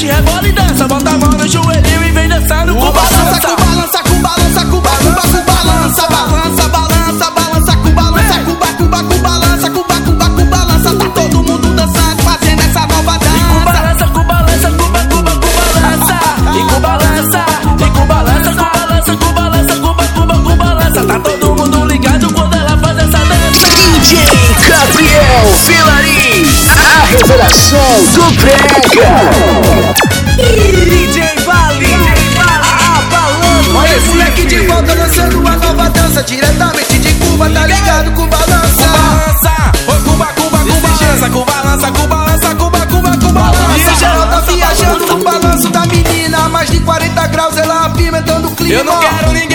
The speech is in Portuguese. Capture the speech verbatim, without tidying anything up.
mexe, rebola e dança. Bota a mão no joelho e vem dançando com balança. Com balança, com balança, com balança, com balança. Balança, balança, balança, com balança. Cuba, cuba, com balança, cuba, cuba, com balança. Tá todo mundo dançando, fazendo essa nova dança. E com balança, com balança, cuba, cuba, com balança. E com balança, e com balança, com balança, com balança, cuba, cuba, com balança. Tá todo mundo ligado quando ela faz essa dança. D J Gabriel Vilarim, a revelação do brega. D J Vale, abalando. Olha esse moleque de volta dançando uma nova dança. Diretamente de Cuba, tá ligado com balança. Com balança, ô cuba, cuba, com balança. Com balança, com balança, cuba, cuba, com balança. E o geral tá viajando com o balanço da menina. A mais de quarenta graus, ela apimentando o clima. Eu não quero ninguém